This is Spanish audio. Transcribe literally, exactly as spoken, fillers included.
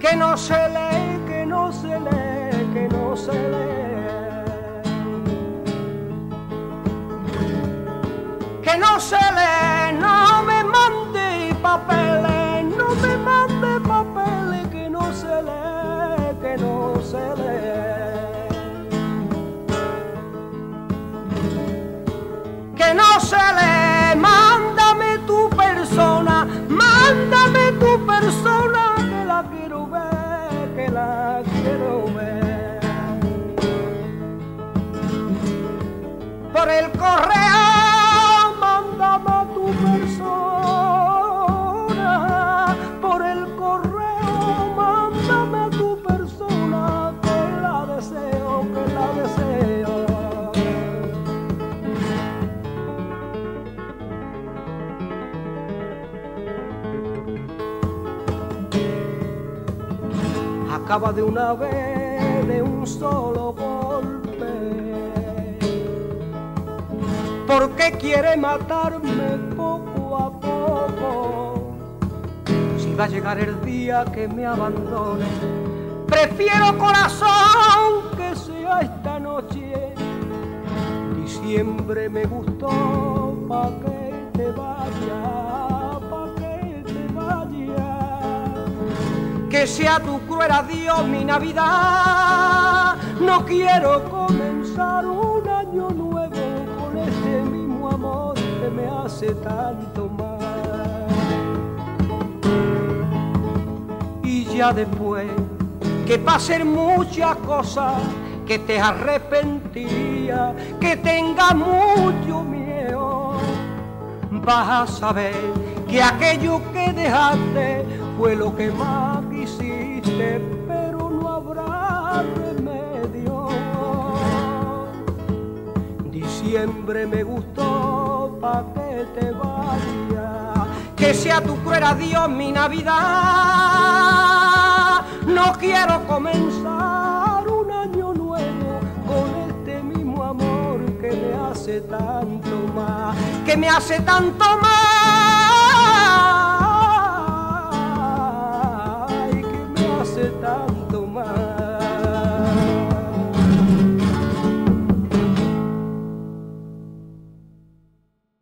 que no se lee, que no se lee, que no se lee. Que no se lee, no me mande papeles, no me mande papeles, que no se lee, que no se lee. Que no se lee, mándame tu persona, mándame tu persona, que la quiero ver, que la quiero ver. Por el correo, mándame tu persona, por el correo, mándame tu persona, que la deseo, que la deseo. Acaba de una vez, de un solo golpe. ¿Por qué quiere matarme poco a poco? Si va a llegar el día que me abandone, prefiero, corazón, que sea esta noche. Diciembre me gustó, pa' que te vaya, pa' que te vaya. Que sea tu cruel adiós mi Navidad. No quiero comenzar un año nuevo con este mismo amor que me hace tanto mal. Y ya después que pasen muchas cosas, que te arrepentía, que tengas mucho miedo, vas a saber que aquello que dejaste fue lo que más quisiste, pero no habrá remedio. Diciembre me gustó, pa' que te vaya, que sea tu cruel adiós mi Navidad. No quiero comenzar un año nuevo con este mismo amor que me hace tanto mal, que me hace tanto mal.